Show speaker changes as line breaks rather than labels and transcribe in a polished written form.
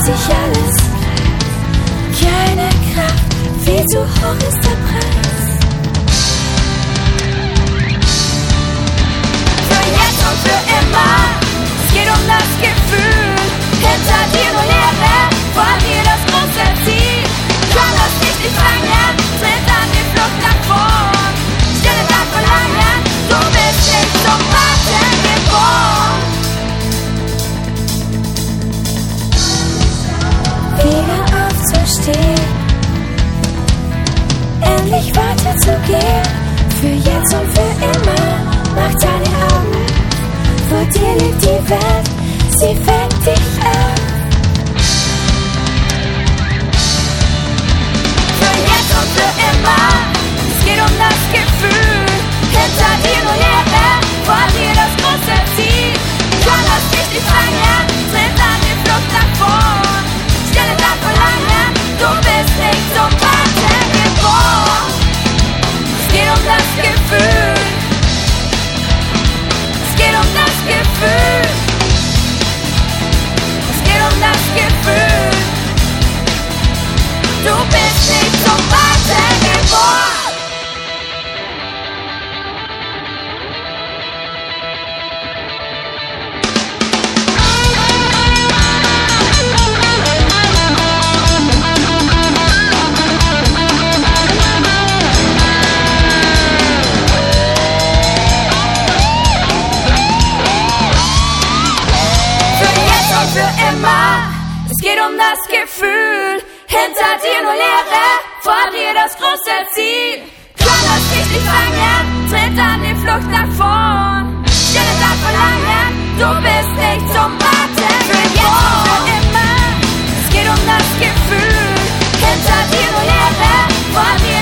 sich alles. Keine Kraft, viel zu hoch ist der Preis. Für jetzt und für immer, es geht um das Gefühl. Hinter dir nur Leere, vor dir das große Ziel. Kann das nicht fangen, tritt an die Flucht nach vorn. Stille dein Verlangen, du bist nicht zum Warten geboren. Wieder aufzustehen, endlich weiterzugehen. Für jetzt und für immer, mach deine Augen. Vor dir liegt die Welt, sie fängt dich an. Für jetzt und für immer, es geht um das Gefühl. Hinter dir nur Leere, vor dir das große Ziel. Kann das nicht fangen, tritt an die Flucht nach vorn. Stelle dein Verlangen, du bist nicht zum Warten geboren. Es geht um das Gefühl. Es geht um das Gefühl. Es geht um das Gefühl. Du bist nicht zum Warten geboren. Es geht um das Gefühl, hinter dir nur Leere, vor dir das große Ziel. Kann das nicht fangen, tritt an die Flucht nach vorn. Stille dein Verlangen, du bist nicht zum Warten für jetzt und für immer. Es geht um das Gefühl, hinter dir nur Leere, vor dir